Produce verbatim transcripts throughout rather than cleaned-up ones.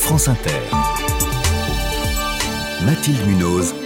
France Inter. Mathilde Munoz.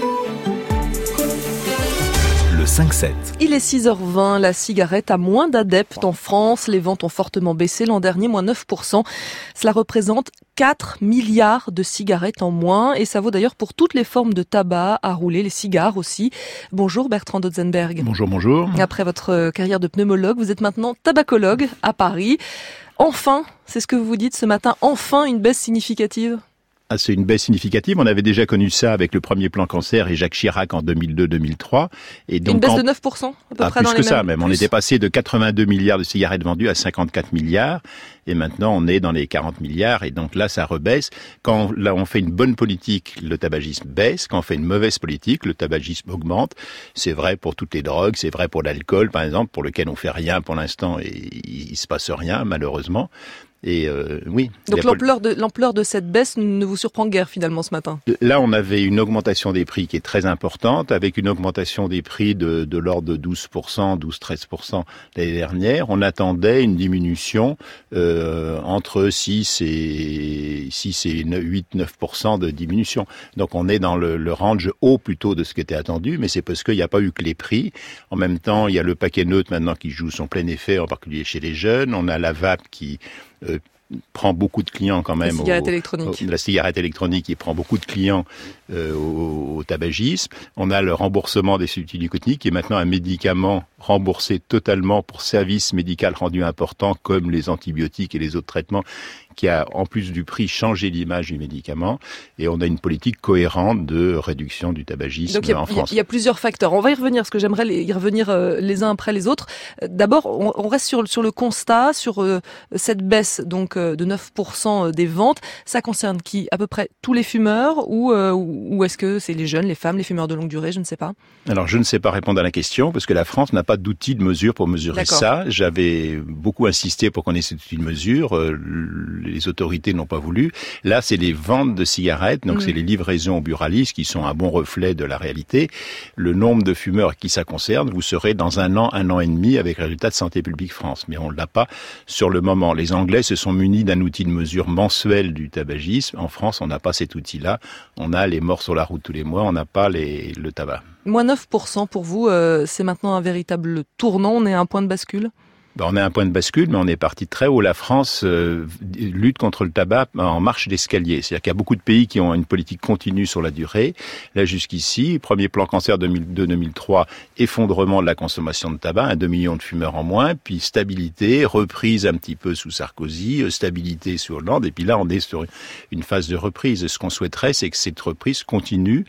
Le cinq sept. Il est six heures vingt, la cigarette a moins d'adeptes en France. Les ventes ont fortement baissé l'an dernier, moins neuf pour cent. Cela représente quatre milliards de cigarettes en moins. Et ça vaut d'ailleurs pour toutes les formes de tabac à rouler, les cigares aussi. Bonjour Bertrand Dotzenberg. Bonjour, bonjour. Après votre carrière de pneumologue, vous êtes maintenant tabacologue à Paris. Enfin, c'est ce que vous vous dites ce matin, enfin une baisse significative ? Ah, c'est une baisse significative. On avait déjà connu ça avec le premier plan cancer et Jacques Chirac en deux mille deux deux mille trois. Et donc, une baisse en... de neuf pour cent à peu ah, près plus dans que les ça mêmes... même. Plus. On était passé de quatre-vingt-deux milliards de cigarettes vendues à cinquante-quatre milliards. Et maintenant, on est dans les quarante milliards. Et donc là, ça rebaisse. Quand là, on fait une bonne politique, le tabagisme baisse. Quand on fait une mauvaise politique, le tabagisme augmente. C'est vrai pour toutes les drogues. C'est vrai pour l'alcool, par exemple, pour lequel on fait rien pour l'instant et il se passe rien, malheureusement. Et euh, oui. Donc l'ampleur de l'ampleur de cette baisse ne vous surprend guère finalement ce matin. Là, on avait une augmentation des prix qui est très importante, avec une augmentation des prix de, de l'ordre de douze pour cent, douze à treize pour cent l'année dernière. On attendait une diminution euh, entre six et huit à neuf pour cent de diminution. Donc on est dans le, le range haut plutôt de ce qui était attendu, mais c'est parce qu'il n'y a pas eu que les prix. En même temps, il y a le paquet neutre maintenant qui joue son plein effet, en particulier chez les jeunes. On a la vape qui Euh, prend beaucoup de clients quand même. La cigarette au, électronique. Au, la cigarette électronique qui prend beaucoup de clients euh, au, au tabagisme. On a le remboursement des substituts nicotiniques qui est maintenant un médicament remboursé totalement pour services médicaux rendus importants comme les antibiotiques et les autres traitements qui a, en plus du prix, changé l'image du médicament. Et on a une politique cohérente de réduction du tabagisme Donc, y a, en France. Il y a plusieurs facteurs. On va y revenir, parce que j'aimerais y revenir euh, les uns après les autres. D'abord, on, on reste sur, sur le constat, sur euh, cette baisse donc euh, de neuf pour cent des ventes. Ça concerne qui ? À peu près tous les fumeurs ou, euh, ou est-ce que c'est les jeunes, les femmes, les fumeurs de longue durée ? Je ne sais pas. Alors, je ne sais pas répondre à la question, parce que la France n'a pas d'outil de mesure pour mesurer D'accord. ça. J'avais beaucoup insisté pour qu'on ait cet outil de mesure. Euh, les autorités n'ont pas voulu. Là, c'est les ventes de cigarettes, donc mmh. c'est les livraisons aux buralistes qui sont un bon reflet de la réalité. Le nombre de fumeurs qui ça concerne, vous serez dans un an, un an et demi avec le résultat de Santé publique France. Mais on ne l'a pas sur le moment. Les Anglais se sont munis d'un outil de mesure mensuel du tabagisme. En France, on n'a pas cet outil-là. On a les morts sur la route tous les mois, on n'a pas les, le tabac. Moins neuf pour cent pour vous, euh, c'est maintenant un véritable tournant, on est à un point de bascule ? Ben, on est à un point de bascule, mais on est parti très haut. La France euh, lutte contre le tabac en marche d'escalier. C'est-à-dire qu'il y a beaucoup de pays qui ont une politique continue sur la durée. Là, jusqu'ici, premier plan cancer deux mille deux deux mille trois, effondrement de la consommation de tabac, un deux millions de fumeurs en moins, puis stabilité, reprise un petit peu sous Sarkozy, stabilité sous Hollande, et puis là, on est sur une phase de reprise. Ce qu'on souhaiterait, c'est que cette reprise continue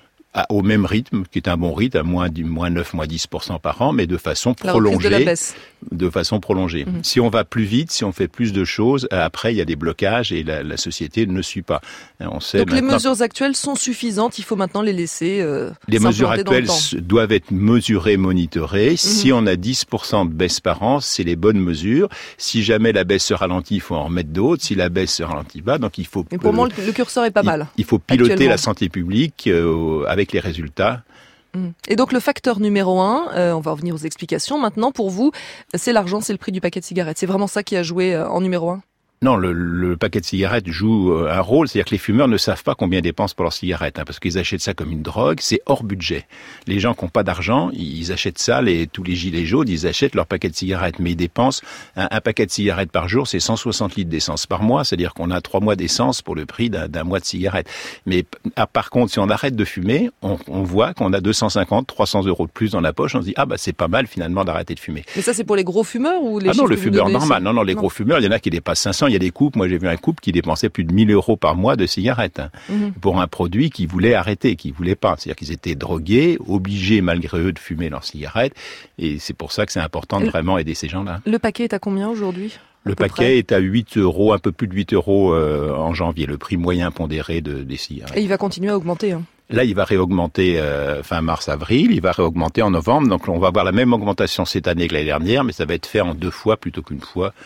au même rythme, qui est un bon rythme, à moins, moins neuf, moins dix pour cent par an, mais de façon la prolongée. De, la baisse. de façon prolongée. Mmh. Si on va plus vite, si on fait plus de choses, après, il y a des blocages et la, la société ne suit pas. On sait Donc maintenant... les mesures actuelles sont suffisantes, il faut maintenant les laisser euh, Les mesures actuelles doivent être mesurées, monitorées. Mmh. Si on a dix pour cent de baisse par an, c'est les bonnes mesures. Si jamais la baisse se ralentit, il faut en remettre d'autres. Si la baisse se ralentit pas, donc il faut... Mais pour euh, moi, le curseur est pas il, mal. Il faut piloter la santé publique euh, avec les résultats. Et donc le facteur numéro un, euh, on va revenir aux explications maintenant, pour vous, c'est l'argent, c'est le prix du paquet de cigarettes. C'est vraiment ça qui a joué euh, en numéro un ? Non, le, le paquet de cigarettes joue un rôle, c'est-à-dire que les fumeurs ne savent pas combien ils dépensent pour leurs cigarettes, hein, parce qu'ils achètent ça comme une drogue, c'est hors budget. Les gens qui n'ont pas d'argent, ils achètent ça, les, tous les gilets jaunes, ils achètent leur paquet de cigarettes, mais ils dépensent un, un paquet de cigarettes par jour, c'est cent soixante litres d'essence par mois, c'est-à-dire qu'on a trois mois d'essence pour le prix d'un, d'un mois de cigarettes. Mais ah, par contre, si on arrête de fumer, on, on voit qu'on a deux cent cinquante, trois cents euros de plus dans la poche, on se dit ah bah c'est pas mal finalement d'arrêter de fumer. Mais ça c'est pour les gros fumeurs ou les Ah non, le que fumeur donnez, normal, non non les non. gros fumeurs, il y en a qui dépassent cinq cents. Il y a des couples, moi j'ai vu un couple qui dépensait plus de mille euros par mois de cigarettes hein, mmh. pour un produit qu'ils voulaient arrêter, qu'ils voulaient pas. C'est-à-dire qu'ils étaient drogués, obligés malgré eux de fumer leurs cigarettes, et c'est pour ça que c'est important de le, vraiment aider ces gens-là. Le paquet est à combien aujourd'hui ? Le paquet près. est à huit euros, un peu plus de huit euros euh, en janvier, le prix moyen pondéré de, des cigarettes. Et il va continuer à augmenter hein. Là, il va réaugmenter euh, fin mars-avril, il va réaugmenter en novembre, donc on va avoir la même augmentation cette année que l'année dernière, mais ça va être fait en deux fois plutôt qu'une fois.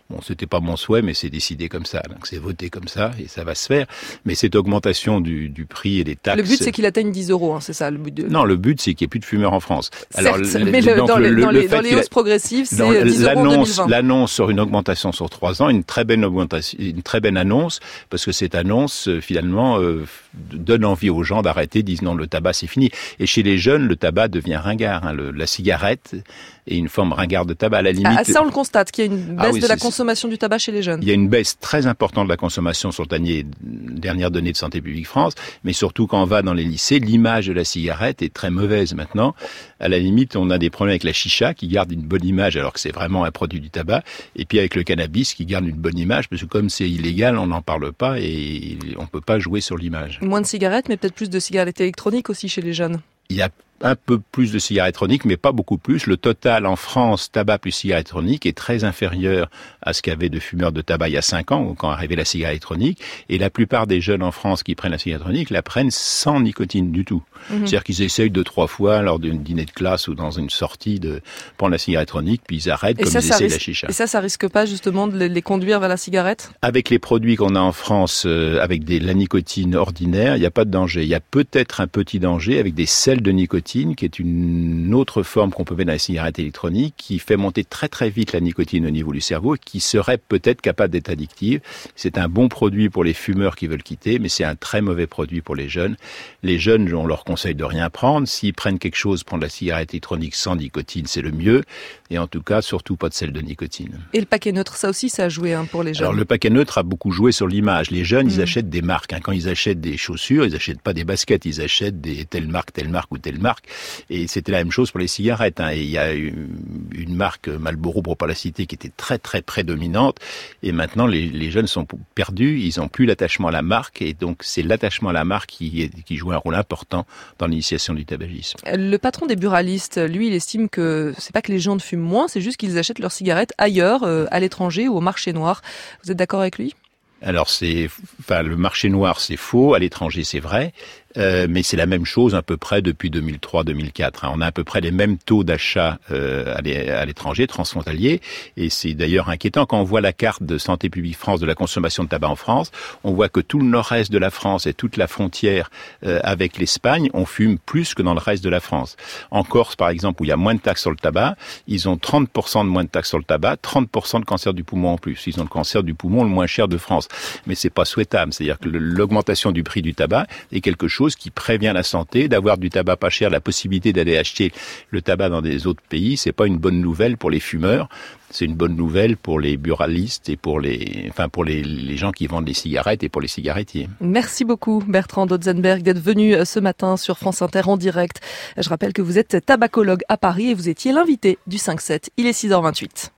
Bon, c'était pas mon souhait, mais c'est décidé comme ça. Donc c'est voté comme ça et ça va se faire. Mais cette augmentation du, du prix et des taxes. Le but, c'est qu'il atteigne dix euros, hein, c'est ça le but de... Non, le but, c'est qu'il n'y ait plus de fumeurs en France. Alors, Certes, le, mais le, dans, le, les, dans, les, dans les hausses a... progressives, c'est dix euros en deux mille vingt. L'annonce sur une augmentation sur trois ans, une très belle augmentation, une très belle annonce, parce que cette annonce, finalement, euh, donne envie aux gens d'arrêter, disent non, le tabac, c'est fini. Et chez les jeunes, le tabac devient ringard. Hein, le, la cigarette est une forme ringarde de tabac. À la limite. Ah, ça, on le constate, qu'il y a une baisse ah oui, de la consommation du tabac chez les jeunes. Il y a une baisse très importante de la consommation sur les dernières données de Santé publique France, mais surtout quand on va dans les lycées, l'image de la cigarette est très mauvaise maintenant. À la limite, on a des problèmes avec la chicha qui garde une bonne image alors que c'est vraiment un produit du tabac, et puis avec le cannabis qui garde une bonne image parce que comme c'est illégal, on n'en parle pas et on peut pas jouer sur l'image. Moins de cigarettes, mais peut-être plus de cigarettes électroniques aussi chez les jeunes. Il y a un peu plus de cigarettes électroniques, mais pas beaucoup plus. Le total en France, tabac plus cigarettes électroniques, est très inférieur à ce qu'avaient de fumeurs de tabac il y a cinq ans, quand arrivait la cigarette électronique. Et la plupart des jeunes en France qui prennent la cigarette électronique la prennent sans nicotine du tout. Mmh. C'est-à-dire qu'ils essayent deux, trois fois lors d'un dîner de classe ou dans une sortie de prendre la cigarette électronique, puis ils arrêtent et comme ça, ils essayent risque, la chicha. Et ça, ça risque pas justement de les conduire vers la cigarette? Avec les produits qu'on a en France, euh, avec des, la nicotine ordinaire, il n'y a pas de danger. Il y a peut-être un petit danger avec des sels de nicotine, qui est une une autre forme qu'on peut mettre dans les cigarettes électroniques qui fait monter très très vite la nicotine au niveau du cerveau et qui serait peut-être capable d'être addictive. C'est un bon produit pour les fumeurs qui veulent quitter, mais c'est un très mauvais produit pour les jeunes. Les jeunes, on leur conseille de rien prendre. S'ils prennent quelque chose, prendre la cigarette électronique sans nicotine, c'est le mieux. Et en tout cas, surtout pas de sel de nicotine. Et le paquet neutre, ça aussi, ça a joué hein, pour les jeunes. Alors le paquet neutre a beaucoup joué sur l'image. Les jeunes, mmh. ils achètent des marques. Hein. Quand ils achètent des chaussures, ils achètent pas des baskets, ils achètent des telle marque, telle marque ou telle marque. Et c'était la même chose pour les cigarettes. Hein. Et il y a une, une marque Marlboro, pour pas la citer, qui était très très prédominante. Et maintenant, les, les jeunes sont perdus. Ils n'ont plus l'attachement à la marque. Et donc, c'est l'attachement à la marque qui, qui joue un rôle important dans l'initiation du tabagisme. Le patron des buralistes, lui, il estime que c'est pas que les gens ne fument moins, c'est juste qu'ils achètent leurs cigarettes ailleurs, euh, à l'étranger ou au marché noir. Vous êtes d'accord avec lui ? Alors c'est, enfin le marché noir c'est faux, à l'étranger c'est vrai, euh, mais c'est la même chose à peu près depuis deux mille trois deux mille quatre. Hein. On a à peu près les mêmes taux d'achat euh, à l'étranger, transfrontalier, et c'est d'ailleurs inquiétant quand on voit la carte de Santé publique France de la consommation de tabac en France. On voit que tout le nord-est de la France et toute la frontière euh, avec l'Espagne, on fume plus que dans le reste de la France. En Corse par exemple, où il y a moins de taxes sur le tabac, ils ont trente pour cent de moins de taxes sur le tabac, trente pour cent de cancer du poumon en plus. Ils ont le cancer du poumon le moins cher de France. Mais c'est pas souhaitable. C'est-à-dire que l'augmentation du prix du tabac est quelque chose qui prévient la santé. D'avoir du tabac pas cher, la possibilité d'aller acheter le tabac dans des autres pays, c'est pas une bonne nouvelle pour les fumeurs. C'est une bonne nouvelle pour les buralistes et pour les, enfin pour les, les gens qui vendent des cigarettes et pour les cigarettiers. Merci beaucoup Bertrand Dotzenberg d'être venu ce matin sur France Inter en direct. Je rappelle que vous êtes tabacologue à Paris et vous étiez l'invité du cinq sept. Il est six heures vingt-huit.